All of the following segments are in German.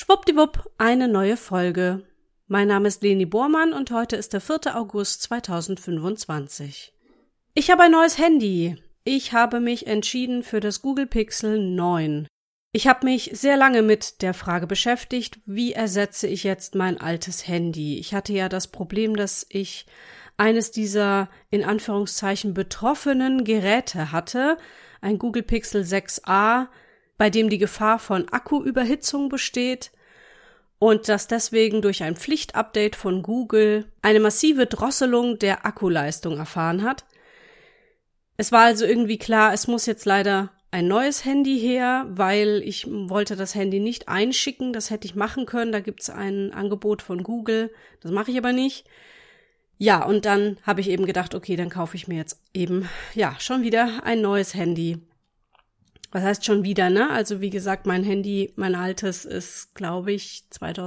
Schwuppdiwupp, eine neue Folge. Mein Name ist Leni Bormann und heute ist der 4. August 2025. Ich habe ein neues Handy. Ich habe mich entschieden für das Google Pixel 9. Ich habe mich sehr lange mit der Frage beschäftigt, wie ersetze ich jetzt mein altes Handy? Ich hatte ja das Problem, dass ich eines dieser in Anführungszeichen betroffenen Geräte hatte, ein Google Pixel 6a, bei dem die Gefahr von Akkuüberhitzung besteht und das deswegen durch ein Pflichtupdate von Google eine massive Drosselung der Akkuleistung erfahren hat. Es war also irgendwie klar, es muss jetzt leider ein neues Handy her, weil ich wollte das Handy nicht einschicken, das hätte ich machen können, da gibt's ein Angebot von Google, das mache ich aber nicht. Ja, und dann habe ich eben gedacht, okay, dann kaufe ich mir jetzt eben, schon wieder ein neues Handy. Was heißt schon wieder, ne? Also wie gesagt, mein Handy, mein altes ist, glaube ich,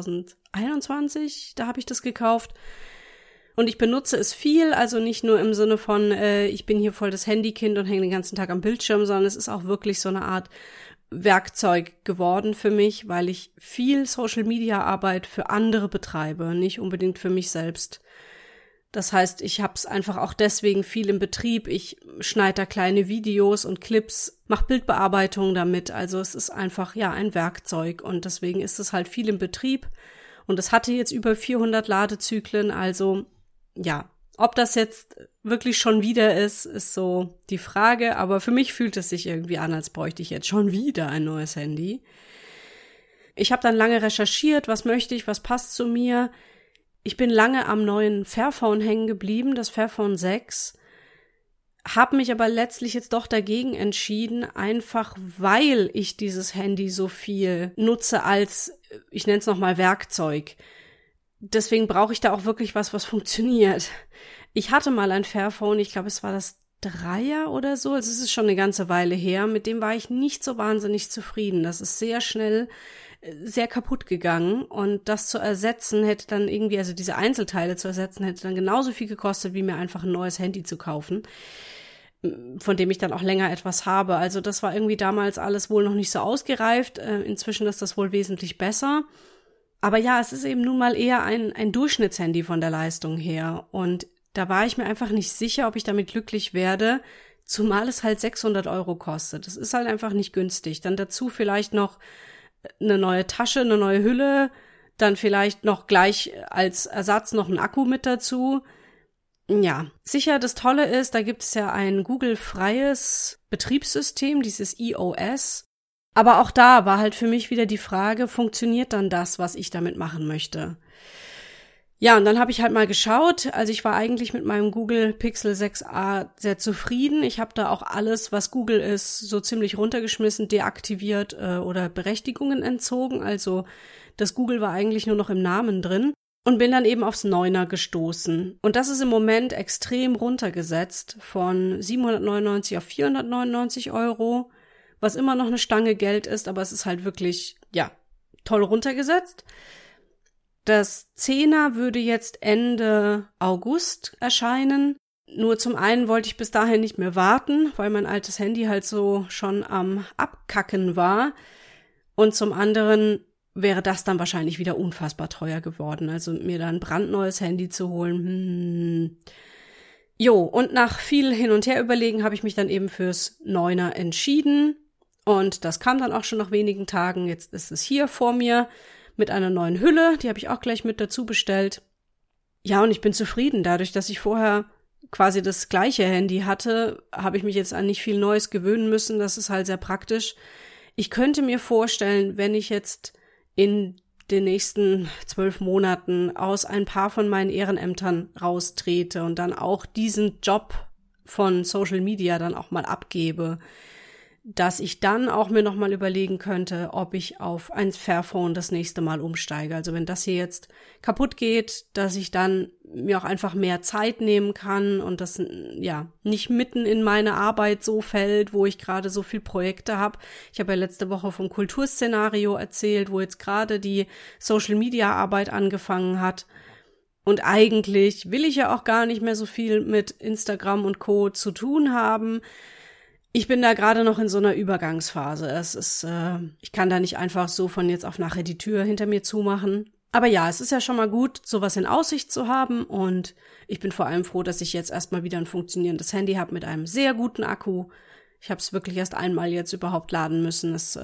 2021, da habe ich das gekauft. Und ich benutze es viel, also nicht nur im Sinne von, ich bin hier voll das Handykind und hänge den ganzen Tag am Bildschirm, sondern es ist auch wirklich so eine Art Werkzeug geworden für mich, weil ich viel Social-Media-Arbeit für andere betreibe, nicht unbedingt für mich selbst. Das heißt, ich habe es einfach auch deswegen viel im Betrieb. Ich schneide da kleine Videos und Clips, mache Bildbearbeitung damit. Also es ist einfach, ein Werkzeug und deswegen ist es halt viel im Betrieb. Und es hatte jetzt über 400 Ladezyklen, also ob das jetzt wirklich schon wieder ist so die Frage. Aber für mich fühlt es sich irgendwie an, als bräuchte ich jetzt schon wieder ein neues Handy. Ich habe dann lange recherchiert, was möchte ich, was passt zu mir. Ich bin lange am neuen Fairphone hängen geblieben, das Fairphone 6, habe mich aber letztlich jetzt doch dagegen entschieden, einfach weil ich dieses Handy so viel nutze als, ich nenne es nochmal Werkzeug. Deswegen brauche ich da auch wirklich was funktioniert. Ich hatte mal ein Fairphone, ich glaube, es war das 3er oder so, also es ist schon eine ganze Weile her, mit dem war ich nicht so wahnsinnig zufrieden. Das ist sehr schnell sehr kaputt gegangen und das zu ersetzen hätte dann irgendwie, also diese Einzelteile zu ersetzen, hätte dann genauso viel gekostet, wie mir einfach ein neues Handy zu kaufen, von dem ich dann auch länger etwas habe. Also das war irgendwie damals alles wohl noch nicht so ausgereift. Inzwischen ist das wohl wesentlich besser. Aber ja, es ist eben nun mal eher ein Durchschnittshandy von der Leistung her und da war ich mir einfach nicht sicher, ob ich damit glücklich werde, zumal es halt 600 € kostet. Das ist halt einfach nicht günstig. Dann dazu vielleicht noch eine neue Tasche, eine neue Hülle, dann vielleicht noch gleich als Ersatz noch ein Akku mit dazu. Ja, sicher, das Tolle ist, da gibt es ja ein Google-freies Betriebssystem, dieses iOS. Aber auch da war halt für mich wieder die Frage, funktioniert dann das, was ich damit machen möchte? Ja, und dann habe ich halt mal geschaut. Also ich war eigentlich mit meinem Google Pixel 6a sehr zufrieden. Ich habe da auch alles, was Google ist, so ziemlich runtergeschmissen, deaktiviert oder Berechtigungen entzogen. Also das Google war eigentlich nur noch im Namen drin und bin dann eben aufs 9er gestoßen. Und das ist im Moment extrem runtergesetzt von 799 auf 499 €, was immer noch eine Stange Geld ist, aber es ist halt wirklich, toll runtergesetzt. Das 10er würde jetzt Ende August erscheinen. Nur zum einen wollte ich bis dahin nicht mehr warten, weil mein altes Handy halt so schon am Abkacken war. Und zum anderen wäre das dann wahrscheinlich wieder unfassbar teuer geworden. Also mir da ein brandneues Handy zu holen. Und nach viel hin und her überlegen habe ich mich dann eben fürs 9er entschieden. Und das kam dann auch schon nach wenigen Tagen. Jetzt ist es hier vor mir mit einer neuen Hülle, die habe ich auch gleich mit dazu bestellt. Ja, und ich bin zufrieden. Dadurch, dass ich vorher quasi das gleiche Handy hatte, habe ich mich jetzt an nicht viel Neues gewöhnen müssen. Das ist halt sehr praktisch. Ich könnte mir vorstellen, wenn ich jetzt in den nächsten 12 Monaten aus ein paar von meinen Ehrenämtern raustrete und dann auch diesen Job von Social Media dann auch mal abgebe, dass ich dann auch mir nochmal überlegen könnte, ob ich auf ein Fairphone das nächste Mal umsteige. Also wenn das hier jetzt kaputt geht, dass ich dann mir auch einfach mehr Zeit nehmen kann und das nicht mitten in meine Arbeit so fällt, wo ich gerade so viel Projekte habe. Ich habe ja letzte Woche vom Kulturszenario erzählt, wo jetzt gerade die Social-Media-Arbeit angefangen hat. Und eigentlich will ich ja auch gar nicht mehr so viel mit Instagram und Co. zu tun haben. Ich bin da gerade noch in so einer Übergangsphase. Ich kann da nicht einfach so von jetzt auf nachher die Tür hinter mir zumachen. Aber ja, es ist ja schon mal gut, sowas in Aussicht zu haben und ich bin vor allem froh, dass ich jetzt erstmal wieder ein funktionierendes Handy habe mit einem sehr guten Akku. Ich habe es wirklich erst einmal jetzt überhaupt laden müssen. Es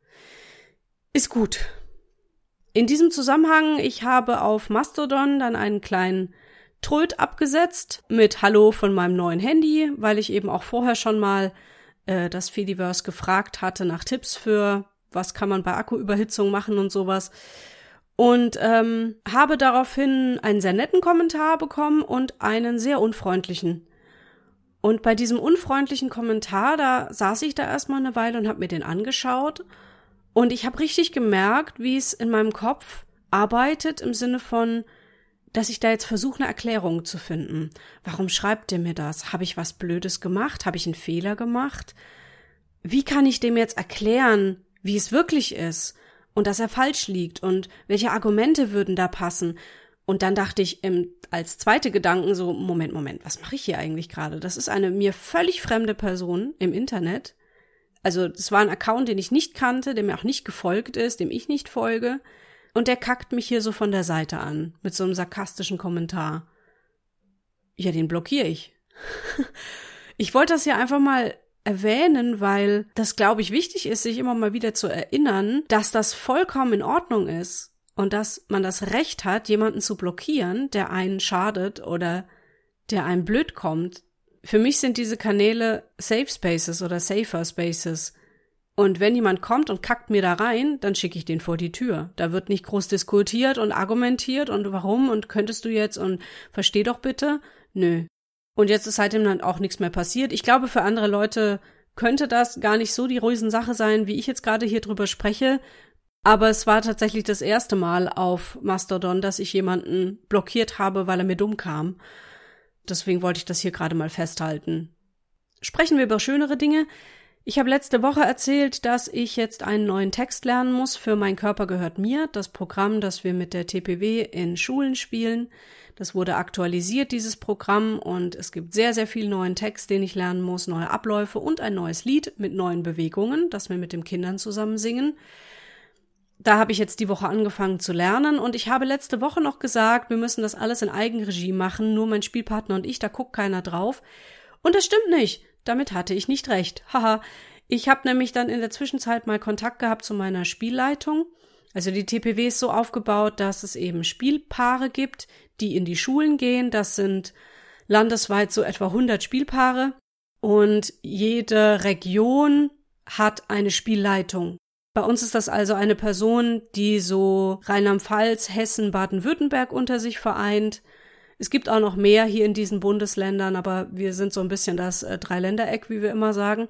ist gut. In diesem Zusammenhang, ich habe auf Mastodon dann einen kleinen Tröd abgesetzt mit Hallo von meinem neuen Handy, weil ich eben auch vorher schon mal das Fediverse gefragt hatte nach Tipps für, was kann man bei Akkuüberhitzung machen und sowas. Und habe daraufhin einen sehr netten Kommentar bekommen und einen sehr unfreundlichen. Und bei diesem unfreundlichen Kommentar, da saß ich da erstmal eine Weile und habe mir den angeschaut. Und ich habe richtig gemerkt, wie es in meinem Kopf arbeitet im Sinne von, dass ich da jetzt versuche, eine Erklärung zu finden. Warum schreibt der mir das? Habe ich was Blödes gemacht? Habe ich einen Fehler gemacht? Wie kann ich dem jetzt erklären, wie es wirklich ist? Und dass er falsch liegt und welche Argumente würden da passen. Und dann dachte ich als zweite Gedanken so, Moment, was mache ich hier eigentlich gerade? Das ist eine mir völlig fremde Person im Internet. Also das war ein Account, den ich nicht kannte, der mir auch nicht gefolgt ist, dem ich nicht folge. Und der kackt mich hier so von der Seite an mit so einem sarkastischen Kommentar. Ja, den blockiere ich. Ich wollte das ja einfach mal erwähnen, weil das, glaube ich, wichtig ist, sich immer mal wieder zu erinnern, dass das vollkommen in Ordnung ist und dass man das Recht hat, jemanden zu blockieren, der einen schadet oder der einem blöd kommt. Für mich sind diese Kanäle Safe Spaces oder Safer Spaces. Und wenn jemand kommt und kackt mir da rein, dann schicke ich den vor die Tür. Da wird nicht groß diskutiert und argumentiert und warum und könntest du jetzt und versteh doch bitte. Nö. Und jetzt ist seitdem dann auch nichts mehr passiert. Ich glaube, für andere Leute könnte das gar nicht so die Riesensache sein, wie ich jetzt gerade hier drüber spreche. Aber es war tatsächlich das erste Mal auf Mastodon, dass ich jemanden blockiert habe, weil er mir dumm kam. Deswegen wollte ich das hier gerade mal festhalten. Sprechen wir über schönere Dinge. Ich habe letzte Woche erzählt, dass ich jetzt einen neuen Text lernen muss für Mein Körper gehört mir, das Programm, das wir mit der TPW in Schulen spielen. Das wurde aktualisiert, dieses Programm, und es gibt sehr, sehr viel neuen Text, den ich lernen muss, neue Abläufe und ein neues Lied mit neuen Bewegungen, das wir mit den Kindern zusammen singen. Da habe ich jetzt die Woche angefangen zu lernen und ich habe letzte Woche noch gesagt, wir müssen das alles in Eigenregie machen, nur mein Spielpartner und ich, da guckt keiner drauf. Und das stimmt nicht. Damit hatte ich nicht recht. Haha. Ich habe nämlich dann in der Zwischenzeit mal Kontakt gehabt zu meiner Spielleitung. Also die TPW ist so aufgebaut, dass es eben Spielpaare gibt, die in die Schulen gehen. Das sind landesweit so etwa 100 Spielpaare. Und jede Region hat eine Spielleitung. Bei uns ist das also eine Person, die so Rheinland-Pfalz, Hessen, Baden-Württemberg unter sich vereint. Es gibt auch noch mehr hier in diesen Bundesländern, aber wir sind so ein bisschen das Dreiländereck, wie wir immer sagen.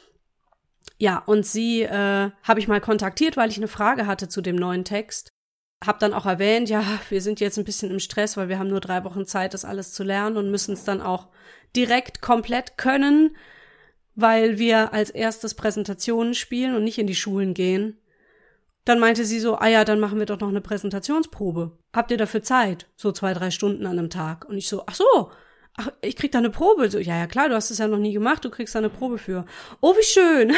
Ja, und sie habe ich mal kontaktiert, weil ich eine Frage hatte zu dem neuen Text. Hab dann auch erwähnt, ja, wir sind jetzt ein bisschen im Stress, weil wir haben nur 3 Wochen Zeit, das alles zu lernen und müssen es dann auch direkt komplett können, weil wir als erstes Präsentationen spielen und nicht in die Schulen gehen. Dann meinte sie so, ja, dann machen wir doch noch eine Präsentationsprobe. Habt ihr dafür Zeit? So 2-3 Stunden an einem Tag. Und ich so, ich krieg da eine Probe. So, ja, klar, du hast es ja noch nie gemacht, du kriegst da eine Probe für. Oh, wie schön.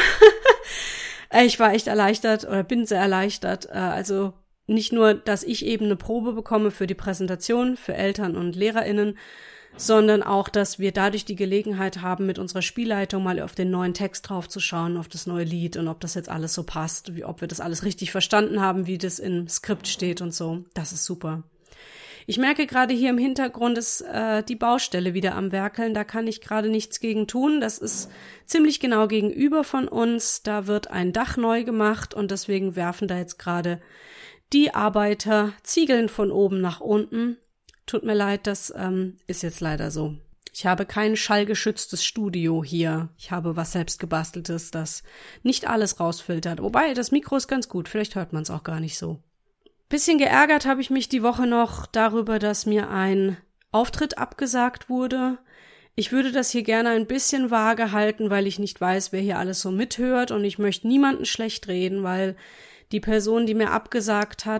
Ich war echt erleichtert oder bin sehr erleichtert. Also nicht nur, dass ich eben eine Probe bekomme für die Präsentation, für Eltern und LehrerInnen, sondern auch, dass wir dadurch die Gelegenheit haben, mit unserer Spielleitung mal auf den neuen Text draufzuschauen, auf das neue Lied und ob das jetzt alles so passt, ob wir das alles richtig verstanden haben, wie das im Skript steht und so. Das ist super. Ich merke gerade hier im Hintergrund ist die Baustelle wieder am Werkeln, da kann ich gerade nichts gegen tun. Das ist ziemlich genau gegenüber von uns, da wird ein Dach neu gemacht und deswegen werfen da jetzt gerade die Arbeiter Ziegeln von oben nach unten. Tut mir leid, das ist jetzt leider so. Ich habe kein schallgeschütztes Studio hier. Ich habe was selbstgebasteltes, das nicht alles rausfiltert. Wobei, das Mikro ist ganz gut, vielleicht hört man es auch gar nicht so. Bisschen geärgert habe ich mich die Woche noch darüber, dass mir ein Auftritt abgesagt wurde. Ich würde das hier gerne ein bisschen vage halten, weil ich nicht weiß, wer hier alles so mithört und ich möchte niemanden schlecht reden, weil die Person, die mir abgesagt hat,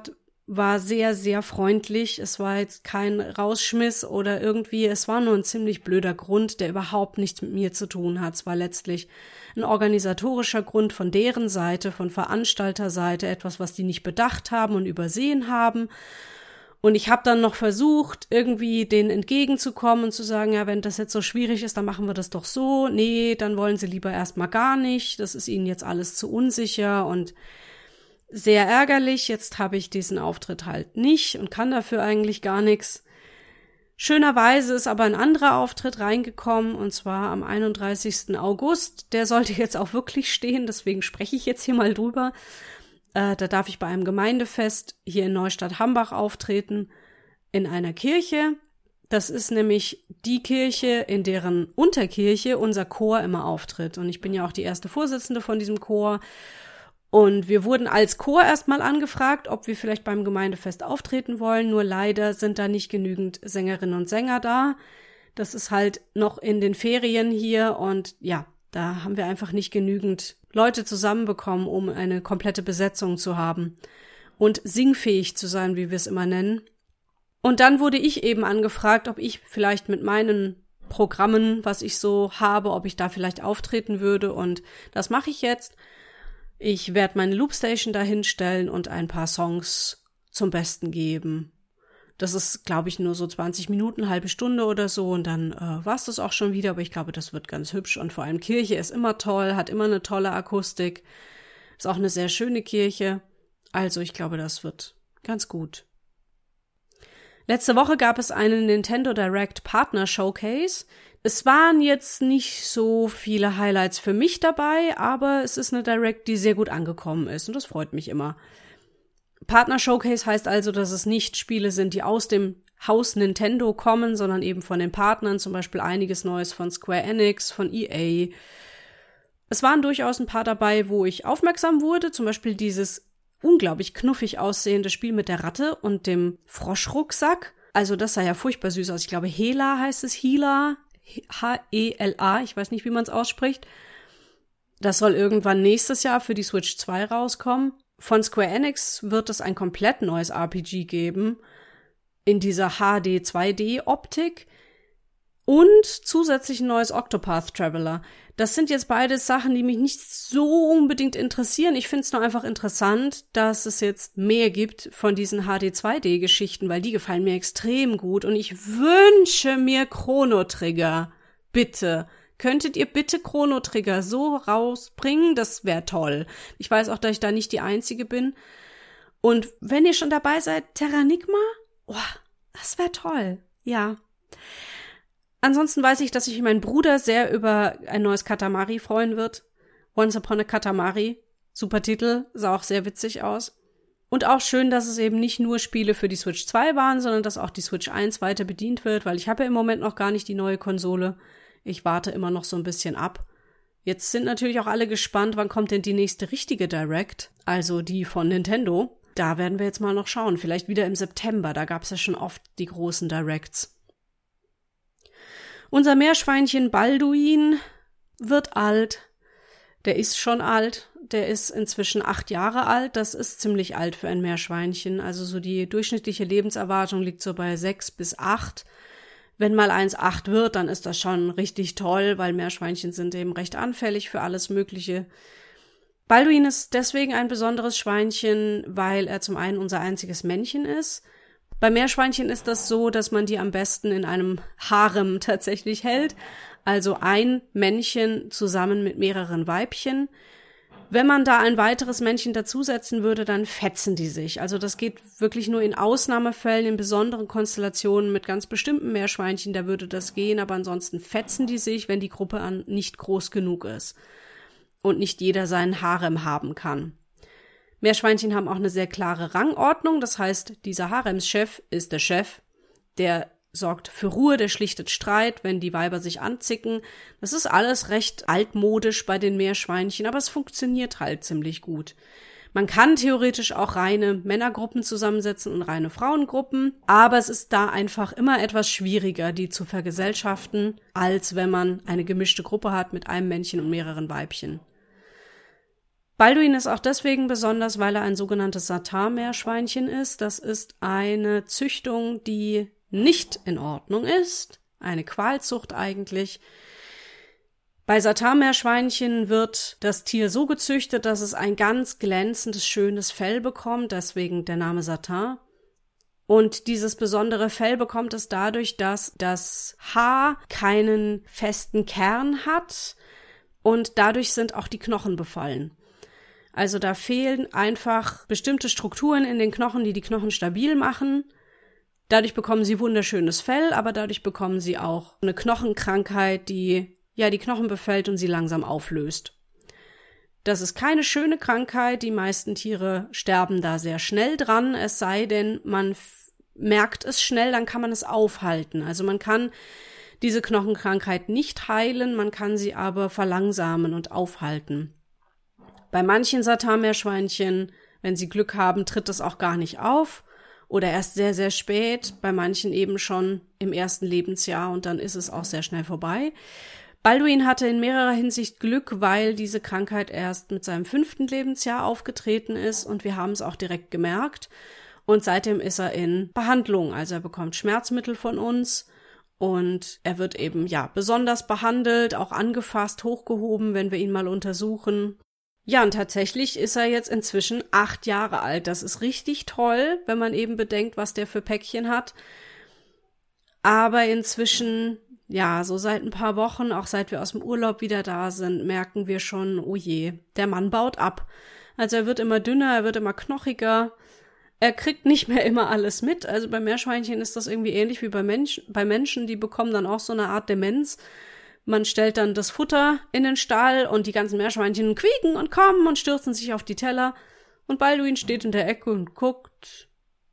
war sehr, sehr freundlich. Es war jetzt kein Rausschmiss oder irgendwie, es war nur ein ziemlich blöder Grund, der überhaupt nichts mit mir zu tun hat. Es war letztlich ein organisatorischer Grund von deren Seite, von Veranstalterseite, etwas, was die nicht bedacht haben und übersehen haben. Und ich habe dann noch versucht, irgendwie denen entgegenzukommen und zu sagen, ja, wenn das jetzt so schwierig ist, dann machen wir das doch so. Nee, dann wollen sie lieber erstmal gar nicht. Das ist ihnen jetzt alles zu unsicher und sehr ärgerlich. Jetzt habe ich diesen Auftritt halt nicht und kann dafür eigentlich gar nichts. Schönerweise ist aber ein anderer Auftritt reingekommen, und zwar am 31. August. Der sollte jetzt auch wirklich stehen, deswegen spreche ich jetzt hier mal drüber. Da darf ich bei einem Gemeindefest hier in Neustadt-Hambach auftreten, in einer Kirche. Das ist nämlich die Kirche, in deren Unterkirche unser Chor immer auftritt. Und ich bin ja auch die erste Vorsitzende von diesem Chor. Und wir wurden als Chor erstmal angefragt, ob wir vielleicht beim Gemeindefest auftreten wollen. Nur leider sind da nicht genügend Sängerinnen und Sänger da. Das ist halt noch in den Ferien hier und ja, da haben wir einfach nicht genügend Leute zusammenbekommen, um eine komplette Besetzung zu haben und singfähig zu sein, wie wir es immer nennen. Und dann wurde ich eben angefragt, ob ich vielleicht mit meinen Programmen, was ich so habe, ob ich da vielleicht auftreten würde, und das mache ich jetzt. Ich werde meine Loopstation da hinstellen und ein paar Songs zum Besten geben. Das ist, glaube ich, nur so 20 Minuten, halbe Stunde oder so, und dann war es das auch schon wieder, aber ich glaube, das wird ganz hübsch, und vor allem Kirche ist immer toll, hat immer eine tolle Akustik, ist auch eine sehr schöne Kirche, also ich glaube, das wird ganz gut. Letzte Woche gab es einen Nintendo Direct Partner Showcase. Es waren jetzt nicht so viele Highlights für mich dabei, aber es ist eine Direct, die sehr gut angekommen ist, und das freut mich immer. Partner Showcase heißt also, dass es nicht Spiele sind, die aus dem Haus Nintendo kommen, sondern eben von den Partnern, zum Beispiel einiges Neues von Square Enix, von EA. Es waren durchaus ein paar dabei, wo ich aufmerksam wurde, zum Beispiel dieses unglaublich knuffig aussehende Spiel mit der Ratte und dem Froschrucksack. Also das sah ja furchtbar süß aus. Ich glaube, Hela heißt es, Hela, H-E-L-A, ich weiß nicht, wie man es ausspricht. Das soll irgendwann nächstes Jahr für die Switch 2 rauskommen. Von Square Enix wird es ein komplett neues RPG geben, in dieser HD-2D-Optik, und zusätzlich ein neues Octopath Traveler. Das sind jetzt beides Sachen, die mich nicht so unbedingt interessieren. Ich finde es nur einfach interessant, dass es jetzt mehr gibt von diesen HD-2D-Geschichten, weil die gefallen mir extrem gut, und ich wünsche mir Chrono Trigger. Bitte. Könntet ihr bitte Chrono Trigger so rausbringen? Das wäre toll. Ich weiß auch, dass ich da nicht die Einzige bin. Und wenn ihr schon dabei seid, Terranigma? Oh, das wäre toll. Ja. Ansonsten weiß ich, dass sich mein Bruder sehr über ein neues Katamari freuen wird. Once Upon a Katamari. Super Titel, sah auch sehr witzig aus. Und auch schön, dass es eben nicht nur Spiele für die Switch 2 waren, sondern dass auch die Switch 1 weiter bedient wird, weil ich habe ja im Moment noch gar nicht die neue Konsole. Ich warte immer noch so ein bisschen ab. Jetzt sind natürlich auch alle gespannt, wann kommt denn die nächste richtige Direct, also die von Nintendo. Da werden wir jetzt mal noch schauen, vielleicht wieder im September, da gab es ja schon oft die großen Directs. Unser Meerschweinchen Balduin wird alt. Der ist schon alt, der ist inzwischen 8 Jahre alt, das ist ziemlich alt für ein Meerschweinchen. Also so die durchschnittliche Lebenserwartung liegt so bei 6 bis 8. Wenn mal 1,8 wird, dann ist das schon richtig toll, weil Meerschweinchen sind eben recht anfällig für alles Mögliche. Balduin ist deswegen ein besonderes Schweinchen, weil er zum einen unser einziges Männchen ist. Bei Meerschweinchen ist das so, dass man die am besten in einem Harem tatsächlich hält, also ein Männchen zusammen mit mehreren Weibchen. Wenn man da ein weiteres Männchen dazusetzen würde, dann fetzen die sich. Also das geht wirklich nur in Ausnahmefällen, in besonderen Konstellationen mit ganz bestimmten Meerschweinchen, da würde das gehen, aber ansonsten fetzen die sich, wenn die Gruppe nicht groß genug ist und nicht jeder seinen Harem haben kann. Meerschweinchen haben auch eine sehr klare Rangordnung, das heißt, dieser Haremschef ist der Chef, der sorgt für Ruhe, der schlichtet Streit, wenn die Weiber sich anzicken. Das ist alles recht altmodisch bei den Meerschweinchen, aber es funktioniert halt ziemlich gut. Man kann theoretisch auch reine Männergruppen zusammensetzen und reine Frauengruppen, aber es ist da einfach immer etwas schwieriger, die zu vergesellschaften, als wenn man eine gemischte Gruppe hat mit einem Männchen und mehreren Weibchen. Balduin ist auch deswegen besonders, weil er ein sogenanntes Satin-Meerschweinchen ist. Das ist eine Züchtung, die nicht in Ordnung ist. Eine Qualzucht eigentlich. Bei Satin-Meerschweinchen wird das Tier so gezüchtet, dass es ein ganz glänzendes, schönes Fell bekommt, deswegen der Name Satin. Und dieses besondere Fell bekommt es dadurch, dass das Haar keinen festen Kern hat und dadurch sind auch die Knochen befallen. Also da fehlen einfach bestimmte Strukturen in den Knochen, die die Knochen stabil machen. Dadurch bekommen sie wunderschönes Fell, aber dadurch bekommen sie auch eine Knochenkrankheit, die die Knochen befällt und sie langsam auflöst. Das ist keine schöne Krankheit, die meisten Tiere sterben da sehr schnell dran, es sei denn, man merkt es schnell, dann kann man es aufhalten. Also man kann diese Knochenkrankheit nicht heilen, man kann sie aber verlangsamen und aufhalten. Bei manchen Satin-Meerschweinchen, wenn sie Glück haben, tritt es auch gar nicht auf oder erst sehr, sehr spät, bei manchen eben schon im ersten Lebensjahr und dann ist es auch sehr schnell vorbei. Balduin hatte in mehrerer Hinsicht Glück, weil diese Krankheit erst mit seinem 5. Lebensjahr aufgetreten ist und wir haben es auch direkt gemerkt. Und seitdem ist er in Behandlung, also er bekommt Schmerzmittel von uns und er wird eben besonders behandelt, auch angefasst, hochgehoben, wenn wir ihn mal untersuchen. Ja, und tatsächlich ist er jetzt inzwischen 8 Jahre alt. Das ist richtig toll, wenn man eben bedenkt, was der für Päckchen hat. Aber inzwischen so seit ein paar Wochen, auch seit wir aus dem Urlaub wieder da sind, merken wir schon, oh je, der Mann baut ab. Also er wird immer dünner, er wird immer knochiger, er kriegt nicht mehr immer alles mit. Also bei Meerschweinchen ist das irgendwie ähnlich wie bei Menschen, die bekommen dann auch so eine Art Demenz. Man stellt dann das Futter in den Stall und die ganzen Meerschweinchen quieken und kommen und stürzen sich auf die Teller. Und Balduin steht in der Ecke und guckt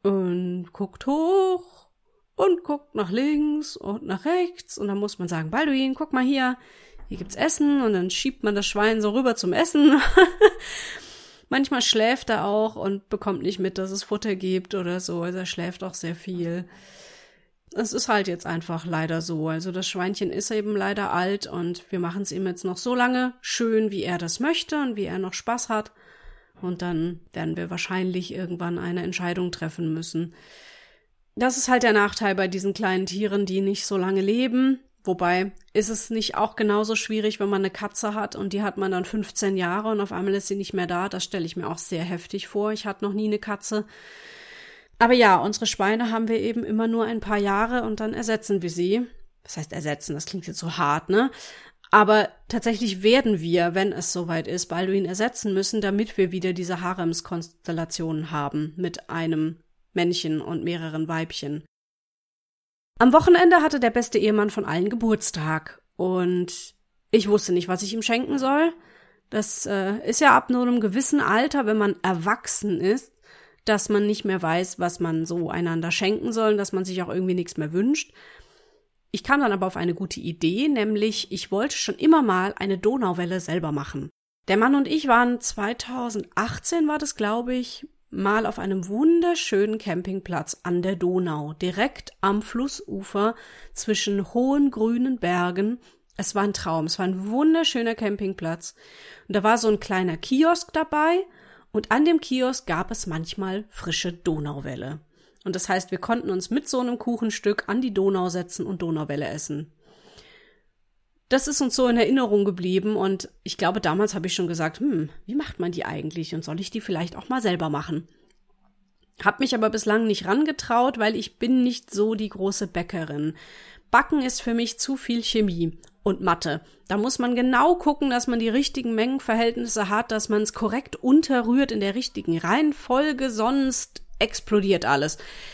hoch. Und guckt nach links und nach rechts. Und dann muss man sagen, Balduin, guck mal hier gibt's Essen. Und dann schiebt man das Schwein so rüber zum Essen. Manchmal schläft er auch und bekommt nicht mit, dass es Futter gibt oder so. Also er schläft auch sehr viel. Es ist halt jetzt einfach leider so. Also das Schweinchen ist eben leider alt und wir machen es ihm jetzt noch so lange schön, wie er das möchte und wie er noch Spaß hat. Und dann werden wir wahrscheinlich irgendwann eine Entscheidung treffen müssen. Das ist halt der Nachteil bei diesen kleinen Tieren, die nicht so lange leben. Wobei, ist es nicht auch genauso schwierig, wenn man eine Katze hat und die hat man dann 15 Jahre und auf einmal ist sie nicht mehr da. Das stelle ich mir auch sehr heftig vor. Ich hatte noch nie eine Katze. Aber ja, unsere Schweine haben wir eben immer nur ein paar Jahre und dann ersetzen wir sie. Was heißt ersetzen? Das klingt jetzt so hart, ne? Aber tatsächlich werden wir, wenn es soweit ist, Balduin ersetzen müssen, damit wir wieder diese Haremskonstellationen haben mit einem Männchen und mehreren Weibchen. Am Wochenende hatte der beste Ehemann von allen Geburtstag und ich wusste nicht, was ich ihm schenken soll. Das ist ja ab nur einem gewissen Alter, wenn man erwachsen ist, dass man nicht mehr weiß, was man so einander schenken soll, dass man sich auch irgendwie nichts mehr wünscht. Ich kam dann aber auf eine gute Idee, nämlich ich wollte schon immer mal eine Donauwelle selber machen. Der Mann und ich waren 2018, war das glaube ich, mal auf einem wunderschönen Campingplatz an der Donau, direkt am Flussufer zwischen hohen grünen Bergen. Es war ein Traum, es war ein wunderschöner Campingplatz. Und da war so ein kleiner Kiosk dabei und an dem Kiosk gab es manchmal frische Donauwelle. Und das heißt, wir konnten uns mit so einem Kuchenstück an die Donau setzen und Donauwelle essen. Das ist uns so in Erinnerung geblieben und ich glaube, damals habe ich schon gesagt, wie macht man die eigentlich und soll ich die vielleicht auch mal selber machen? Hab mich aber bislang nicht rangetraut, weil ich bin nicht so die große Bäckerin. Backen ist für mich zu viel Chemie und Mathe. Da muss man genau gucken, dass man die richtigen Mengenverhältnisse hat, dass man es korrekt unterrührt in der richtigen Reihenfolge, sonst explodiert alles.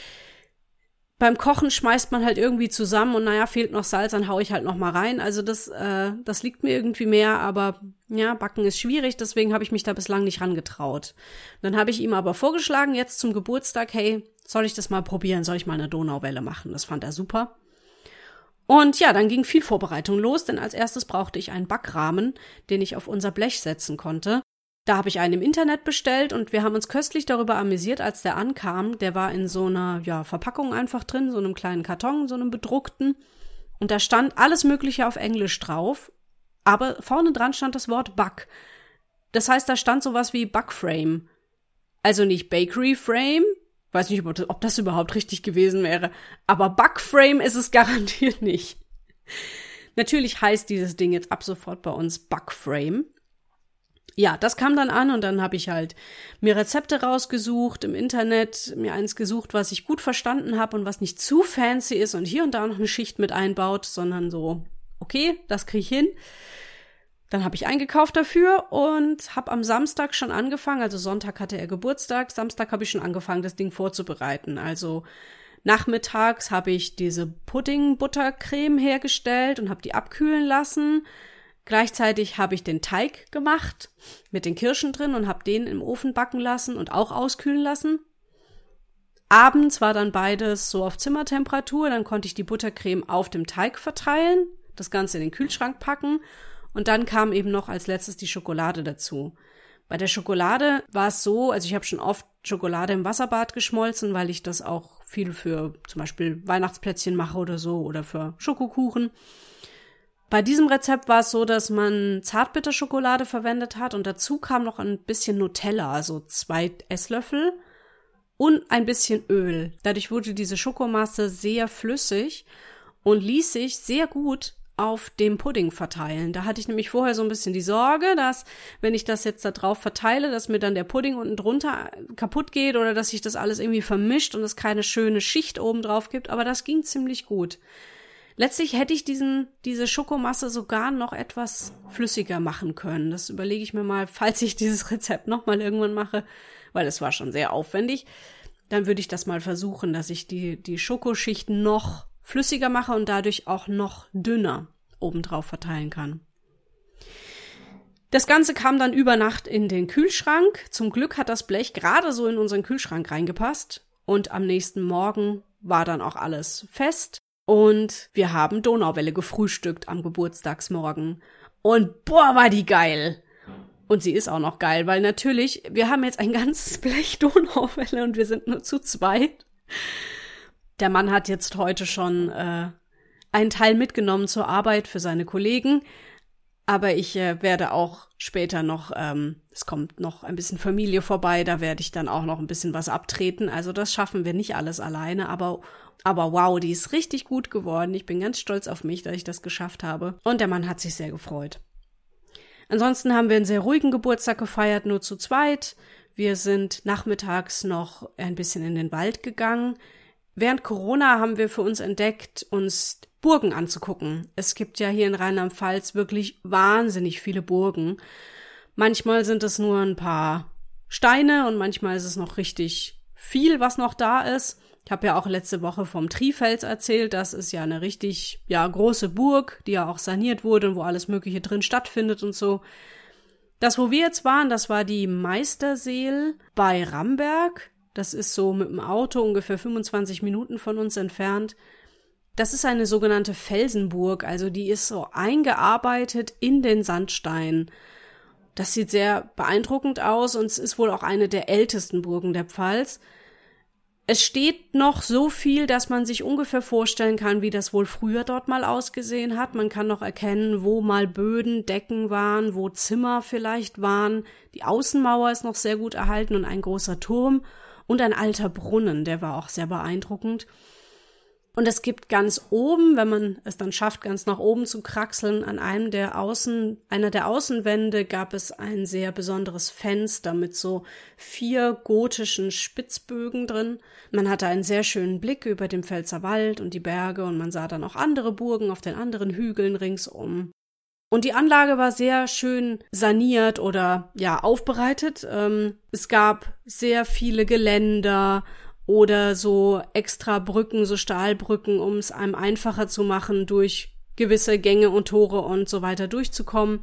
Beim Kochen schmeißt man halt irgendwie zusammen und fehlt noch Salz, dann hau ich halt noch mal rein. Also das liegt mir irgendwie mehr, aber ja, Backen ist schwierig, deswegen habe ich mich da bislang nicht rangetraut. Dann habe ich ihm aber vorgeschlagen, jetzt zum Geburtstag, hey, soll ich das mal probieren, soll ich mal eine Donauwelle machen? Das fand er super. Und ja, dann ging viel Vorbereitung los, denn als erstes brauchte ich einen Backrahmen, den ich auf unser Blech setzen konnte. Da habe ich einen im Internet bestellt und wir haben uns köstlich darüber amüsiert, als der ankam. Der war in so einer Verpackung einfach drin, so einem kleinen Karton, so einem bedruckten. Und da stand alles Mögliche auf Englisch drauf, aber vorne dran stand das Wort Back. Das heißt, da stand sowas wie Backframe. Also nicht Bakery Frame, weiß nicht, ob das überhaupt richtig gewesen wäre, aber Backframe ist es garantiert nicht. Natürlich heißt dieses Ding jetzt ab sofort bei uns Backframe. Ja, das kam dann an und dann habe ich halt mir Rezepte rausgesucht, im Internet mir eins gesucht, was ich gut verstanden habe und was nicht zu fancy ist und hier und da noch eine Schicht mit einbaut, sondern so, okay, das kriege ich hin. Dann habe ich eingekauft dafür und habe am Samstag schon angefangen, also Sonntag hatte er Geburtstag, Samstag habe ich schon angefangen, das Ding vorzubereiten. Also nachmittags habe ich diese Pudding-Buttercreme hergestellt und habe die abkühlen lassen. Gleichzeitig habe ich den Teig gemacht mit den Kirschen drin und habe den im Ofen backen lassen und auch auskühlen lassen. Abends war dann beides so auf Zimmertemperatur, dann konnte ich die Buttercreme auf dem Teig verteilen, das Ganze in den Kühlschrank packen und dann kam eben noch als letztes die Schokolade dazu. Bei der Schokolade war es so, also ich habe schon oft Schokolade im Wasserbad geschmolzen, weil ich das auch viel für zum Beispiel Weihnachtsplätzchen mache oder so oder für Schokokuchen. Bei diesem Rezept war es so, dass man Zartbitterschokolade verwendet hat und dazu kam noch ein bisschen Nutella, also 2 Esslöffel und ein bisschen Öl. Dadurch wurde diese Schokomasse sehr flüssig und ließ sich sehr gut auf dem Pudding verteilen. Da hatte ich nämlich vorher so ein bisschen die Sorge, dass, wenn ich das jetzt da drauf verteile, dass mir dann der Pudding unten drunter kaputt geht oder dass sich das alles irgendwie vermischt und es keine schöne Schicht oben drauf gibt, aber das ging ziemlich gut. Letztlich hätte ich diese Schokomasse sogar noch etwas flüssiger machen können. Das überlege ich mir mal, falls ich dieses Rezept nochmal irgendwann mache, weil es war schon sehr aufwendig. Dann würde ich das mal versuchen, dass ich die Schokoschicht noch flüssiger mache und dadurch auch noch dünner obendrauf verteilen kann. Das Ganze kam dann über Nacht in den Kühlschrank. Zum Glück hat das Blech gerade so in unseren Kühlschrank reingepasst und am nächsten Morgen war dann auch alles fest. Und wir haben Donauwelle gefrühstückt am Geburtstagsmorgen. Und boah, war die geil. Und sie ist auch noch geil, weil natürlich, wir haben jetzt ein ganzes Blech Donauwelle und wir sind nur zu zweit. Der Mann hat jetzt heute schon einen Teil mitgenommen zur Arbeit für seine Kollegen. Aber ich werde auch später noch, es kommt noch ein bisschen Familie vorbei, da werde ich dann auch noch ein bisschen was abtreten. Also das schaffen wir nicht alles alleine, aber wow, die ist richtig gut geworden. Ich bin ganz stolz auf mich, dass ich das geschafft habe. Und der Mann hat sich sehr gefreut. Ansonsten haben wir einen sehr ruhigen Geburtstag gefeiert, nur zu zweit. Wir sind nachmittags noch ein bisschen in den Wald gegangen. Während Corona haben wir für uns entdeckt, uns Burgen anzugucken. Es gibt ja hier in Rheinland-Pfalz wirklich wahnsinnig viele Burgen. Manchmal sind es nur ein paar Steine und manchmal ist es noch richtig viel, was noch da ist. Ich habe ja auch letzte Woche vom Trifels erzählt. Das ist ja eine richtig große Burg, die ja auch saniert wurde und wo alles Mögliche drin stattfindet und so. Das, wo wir jetzt waren, das war die Meisterseel bei Ramberg. Das ist so mit dem Auto ungefähr 25 Minuten von uns entfernt. Das ist eine sogenannte Felsenburg, also die ist so eingearbeitet in den Sandstein. Das sieht sehr beeindruckend aus und es ist wohl auch eine der ältesten Burgen der Pfalz. Es steht noch so viel, dass man sich ungefähr vorstellen kann, wie das wohl früher dort mal ausgesehen hat. Man kann noch erkennen, wo mal Böden, Decken waren, wo Zimmer vielleicht waren. Die Außenmauer ist noch sehr gut erhalten und ein großer Turm und ein alter Brunnen, der war auch sehr beeindruckend. Und es gibt ganz oben, wenn man es dann schafft, ganz nach oben zu kraxeln, an einer der Außenwände gab es ein sehr besonderes Fenster mit so 4 gotischen Spitzbögen drin. Man hatte einen sehr schönen Blick über den Pfälzerwald und die Berge und man sah dann auch andere Burgen auf den anderen Hügeln ringsum. Und die Anlage war sehr schön saniert oder aufbereitet. Es gab sehr viele Geländer oder so extra Brücken, so Stahlbrücken, um es einem einfacher zu machen, durch gewisse Gänge und Tore und so weiter durchzukommen.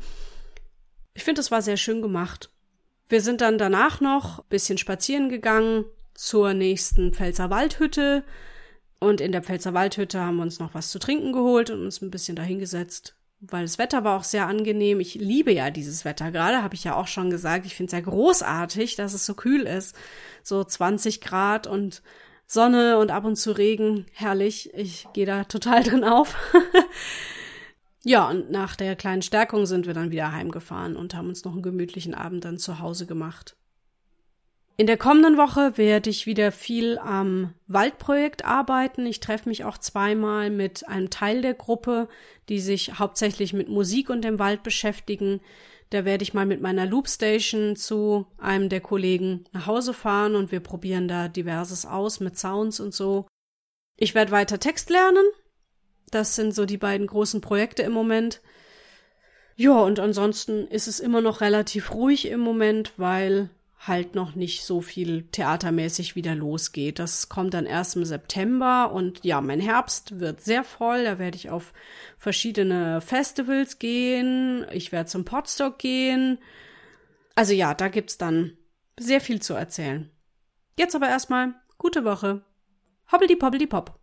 Ich finde, es war sehr schön gemacht. Wir sind dann danach noch ein bisschen spazieren gegangen zur nächsten Pfälzerwaldhütte und in der Pfälzerwaldhütte haben wir uns noch was zu trinken geholt und uns ein bisschen dahingesetzt, weil das Wetter war auch sehr angenehm. Ich liebe ja dieses Wetter. Gerade habe ich ja auch schon gesagt, ich finde es ja großartig, dass es so kühl ist. So 20 Grad und Sonne und ab und zu Regen. Herrlich. Ich gehe da total drin auf. Ja, und nach der kleinen Stärkung sind wir dann wieder heimgefahren und haben uns noch einen gemütlichen Abend dann zu Hause gemacht. In der kommenden Woche werde ich wieder viel am Waldprojekt arbeiten. Ich treffe mich auch zweimal mit einem Teil der Gruppe, die sich hauptsächlich mit Musik und dem Wald beschäftigen. Da werde ich mal mit meiner Loopstation zu einem der Kollegen nach Hause fahren und wir probieren da diverses aus mit Sounds und so. Ich werde weiter Text lernen. Das sind so die beiden großen Projekte im Moment. Ja, und ansonsten ist es immer noch relativ ruhig im Moment, weil halt noch nicht so viel theatermäßig wieder losgeht. Das kommt dann erst im September und ja, mein Herbst wird sehr voll. Da werde ich auf verschiedene Festivals gehen. Ich werde zum Podstock gehen. Also ja, da gibt's dann sehr viel zu erzählen. Jetzt aber erstmal gute Woche. Hoppeldi poppeldi pop.